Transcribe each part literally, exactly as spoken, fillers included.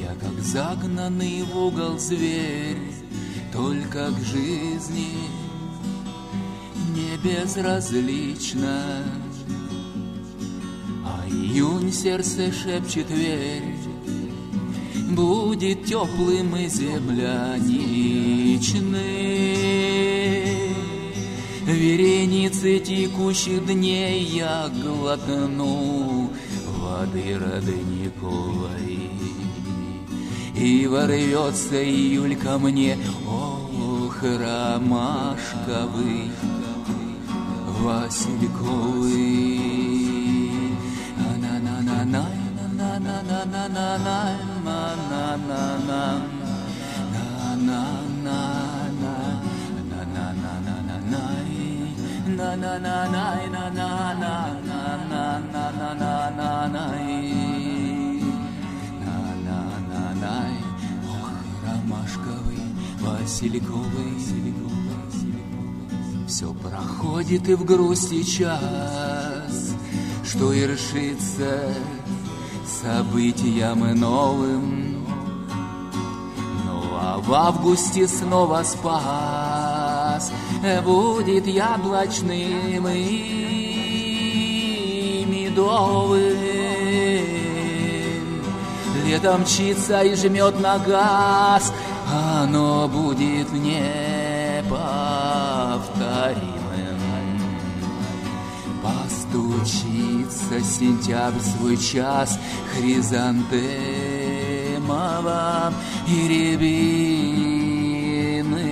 Я как загнанный в угол зверь, только к жизни не безразлично. А июнь сердце шепчет, верь, будет теплым и земляничный. Вереницы текущих дней я глотну воды родниковой, и ворвется июль ко мне, ох, ромашковый, васильковый. На-на-на-на-на, на-на-на-на-на, на-на-на-на, на-на-на-на, на-на-на-на-на, на-на-на-на-на-на-на-на-на-на-на-на. Ох, ромашковый, васильковый, все проходит и в грусти час, что вершится событиям новым. Ну а в августе снова спас будет яблочным и медовым. Летом мчится и жмет на газ, оно будет неповторимым. Постучится сентябрь свой час хризантемовым и рябины.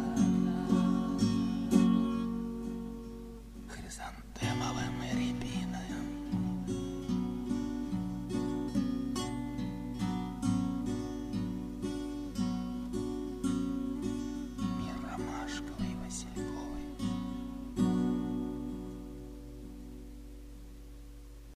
Хризантемовым рябиной.